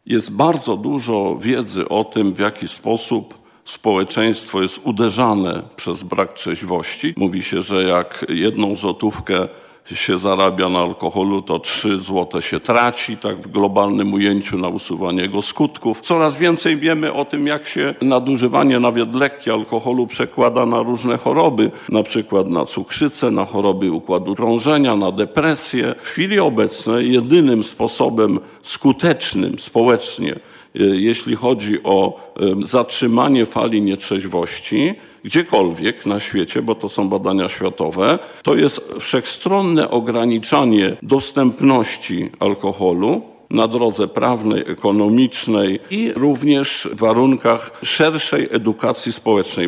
Jest bardzo dużo wiedzy o tym, w jaki sposób społeczeństwo jest uderzane przez brak trzeźwości. Mówi się, że jak 1 złotówkę się zarabia na alkoholu, to 3 złote się traci, tak w globalnym ujęciu, na usuwanie jego skutków. Coraz więcej wiemy o tym, jak się nadużywanie nawet lekkie alkoholu przekłada na różne choroby, na przykład na cukrzycę, na choroby układu krążenia, na depresję. W chwili obecnej jedynym sposobem skutecznym społecznie, jeśli chodzi o zatrzymanie fali nietrzeźwości, gdziekolwiek na świecie, bo to są badania światowe, to jest wszechstronne ograniczanie dostępności alkoholu na drodze prawnej, ekonomicznej i również w warunkach szerszej edukacji społecznej.